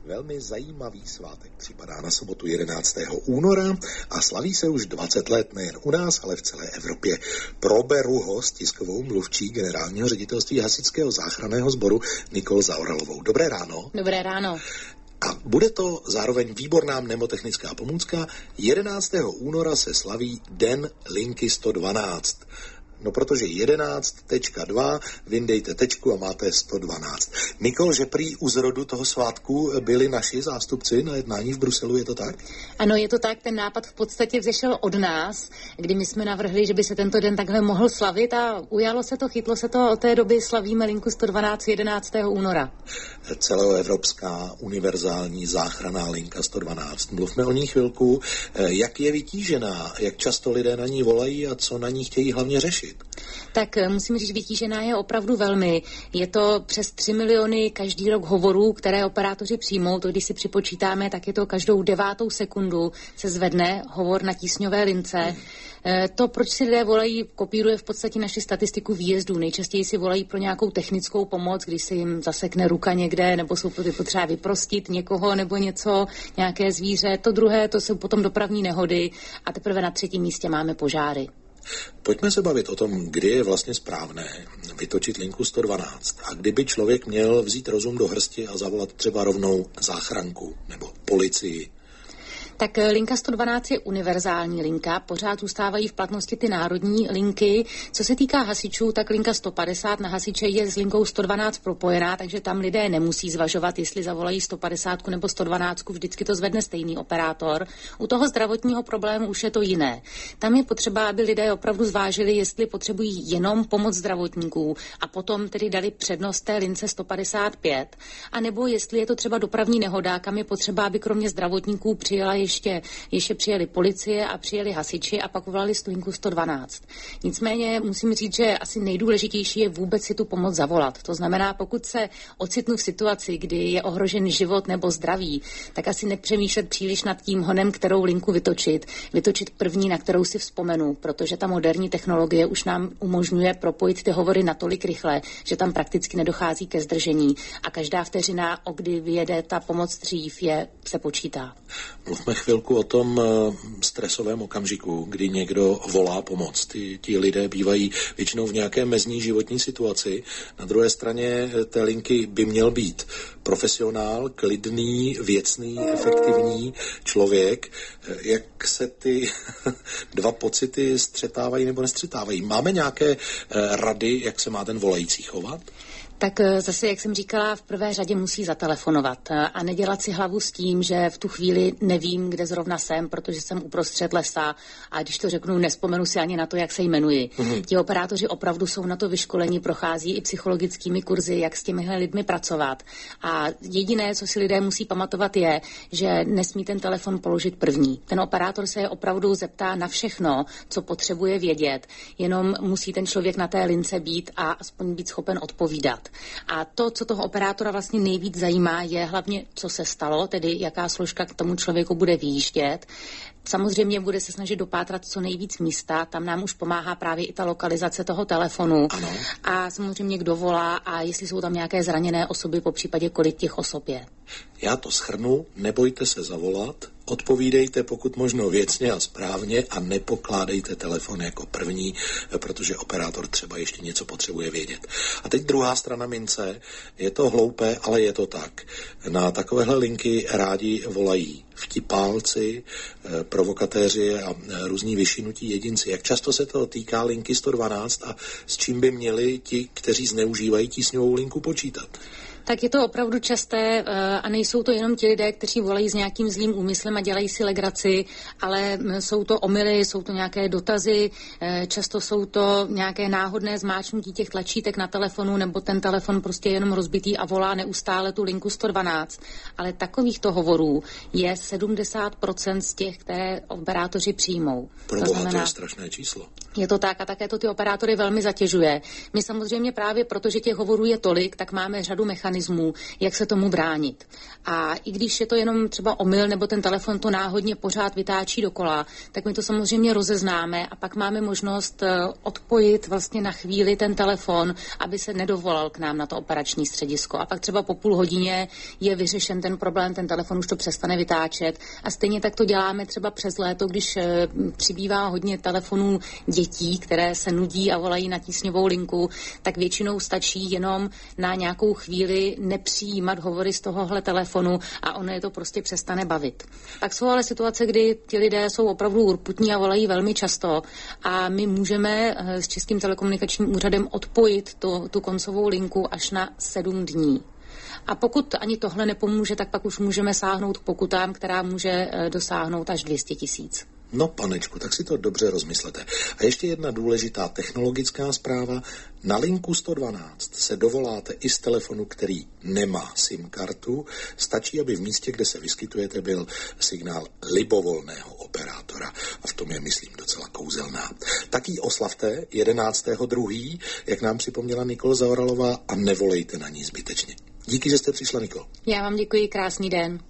Velmi zajímavý svátek připadá na sobotu 11. února a slaví se už 20 let nejen u nás, ale v celé Evropě. Proberu ho s tiskovou mluvčí generálního ředitelství Hasičského záchranného sboru Nikol Zaoralovou. Dobré ráno. Dobré ráno. A bude to zároveň výborná mnemotechnická pomůcka. 11. února se slaví Den linky 112. No protože 11.2, vyndejte tečku a máte 112. Nikol, že prý u zrodu toho svátku byli naši zástupci na jednání v Bruselu, je to tak? Ano, je to tak, ten nápad v podstatě vzešel od nás, kdy my jsme navrhli, že by se tento den takhle mohl slavit a ujalo se to, chytlo se to, od té doby slavíme linku 112 11. února. Celoevropská univerzální záchranná linka 112. Mluvme o ní chvilku. Jak je vytížená, jak často lidé na ní volají a co na ní chtějí hlavně řešit? Tak musím říct, vytížená je opravdu velmi. Je to přes 3 miliony každý rok hovorů, které operátoři přijmou. To, když si připočítáme, tak je to každou 9. sekundu se zvedne hovor na tísňové lince. To, proč si lidé volají, kopíruje v podstatě naši statistiku výjezdů. Nejčastěji si volají pro nějakou technickou pomoc, když se jim zasekne ruka někde, nebo jsou potřeba vyprostit někoho nebo něco, nějaké zvíře. To druhé, to jsou potom dopravní nehody a teprve na 3. místě máme požáry. Pojďme se bavit o tom, kdy je vlastně správné vytočit linku 112 a kdyby člověk měl vzít rozum do hrsti a zavolat třeba rovnou záchranku nebo policii. Tak linka 112 je univerzální linka, pořád zůstávají v platnosti ty národní linky. Co se týká hasičů, tak linka 150 na hasiče je s linkou 112 propojená, takže tam lidé nemusí zvažovat, jestli zavolají 150 nebo 112, vždycky to zvedne stejný operátor. U toho zdravotního problému už je to jiné. Tam je potřeba, aby lidé opravdu zvážili, jestli potřebují jenom pomoc zdravotníků a potom tedy dali přednost té lince 155, anebo jestli je to třeba dopravní nehoda, kam je potřeba, aby kromě zdravotníků přijela ještě přijeli policie a přijeli hasiči a pak volali linku 112. Nicméně musím říct, že asi nejdůležitější je vůbec si tu pomoc zavolat. To znamená, pokud se ocitnu v situaci, kdy je ohrožen život nebo zdraví, tak asi nepřemýšlet příliš nad tím honem, kterou linku vytočit. Vytočit první, na kterou si vzpomenu, protože ta moderní technologie už nám umožňuje propojit ty hovory natolik rychle, že tam prakticky nedochází ke zdržení a každá vteřina, o kdy vyjede ta pomoc dřív, se počítá. Mluvme chvilku o tom stresovém okamžiku, kdy někdo volá pomoc. Ti lidé bývají většinou v nějaké mezní životní situaci. Na druhé straně té linky by měl být profesionál, klidný, věcný, efektivní člověk. Jak se ty dva pocity střetávají nebo nestřetávají? Máme nějaké rady, jak se má ten volající chovat? Tak zase, jak jsem říkala, v prvé řadě musí zatelefonovat a nedělat si hlavu s tím, že v tu chvíli nevím, kde zrovna jsem, protože jsem uprostřed lesa a když to řeknu, nespomenu si ani na to, jak se jmenuji. Ti operátoři opravdu jsou na to vyškolení, prochází i psychologickými kurzy, jak s těmihle lidmi pracovat. A jediné, co si lidé musí pamatovat, je, že nesmí ten telefon položit první. Ten operátor se je opravdu zeptá na všechno, co potřebuje vědět, jenom musí ten člověk na té lince být a aspoň být schopen odpovídat. A to, co toho operátora vlastně nejvíc zajímá, je hlavně, co se stalo, tedy jaká složka k tomu člověku bude vyjíždět. Samozřejmě bude se snažit dopátrat co nejvíc místa, tam nám už pomáhá právě i ta lokalizace toho telefonu. Ano. A samozřejmě kdo volá a jestli jsou tam nějaké zraněné osoby, popřípadě kolik těch osob je. Já to shrnu, nebojte se zavolat, odpovídejte pokud možno věcně a správně a nepokládejte telefon jako první, protože operátor třeba ještě něco potřebuje vědět. A teď druhá strana mince, je to hloupé, ale je to tak. Na takovéhle linky rádi volají vtipálci, provokatéři a různí vyšinutí jedinci. Jak často se to týká linky 112 a s čím by měli ti, kteří zneužívají tísňovou linku, počítat? Tak je to opravdu časté a nejsou to jenom ti lidé, kteří volají s nějakým zlým úmyslem a dělají si legraci, ale jsou to omyly, jsou to nějaké dotazy, často jsou to nějaké náhodné zmáčknutí těch tlačítek na telefonu nebo ten telefon prostě jenom rozbitý a volá neustále tu linku 112. Ale takovýchto hovorů je 70% z těch, které operátoři přijmou. To je strašné číslo. Je to tak a také to ty operátory velmi zatěžuje. My samozřejmě právě, protože těch hovorů je tolik, tak máme řadu mechanismů, mechanismů, jak se tomu bránit. A i když je to jenom třeba omyl, nebo ten telefon to náhodně pořád vytáčí dokola, tak my to samozřejmě rozeznáme a pak máme možnost odpojit vlastně na chvíli ten telefon, aby se nedovolal k nám na to operační středisko. A pak třeba po půl hodině je vyřešen ten problém, ten telefon už to přestane vytáčet. A stejně tak to děláme třeba přes léto, když přibývá hodně telefonů dětí, které se nudí a volají na tísňovou linku, tak většinou stačí jenom na nějakou chvíli nepřijímat hovory z tohohle telefonu a ono je to prostě přestane bavit. Pak jsou ale situace, kdy ti lidé jsou opravdu urputní a volají velmi často a my můžeme s Českým telekomunikačním úřadem odpojit tu koncovou linku až na 7 dní. A pokud ani tohle nepomůže, tak pak už můžeme sáhnout k pokutám, která může dosáhnout až 200 000. No, panečku, tak si to dobře rozmyslete. A ještě jedna důležitá technologická zpráva. Na linku 112 se dovoláte i z telefonu, který nemá SIM kartu. Stačí, aby v místě, kde se vyskytujete, byl signál libovolného operátora. A v tom je, myslím, docela kouzelná. Tak ji oslavte 11.2., jak nám připomněla Nikol Zaoralová, a nevolejte na ní zbytečně. Díky, že jste přišla, Nikol. Já vám děkuji, krásný den.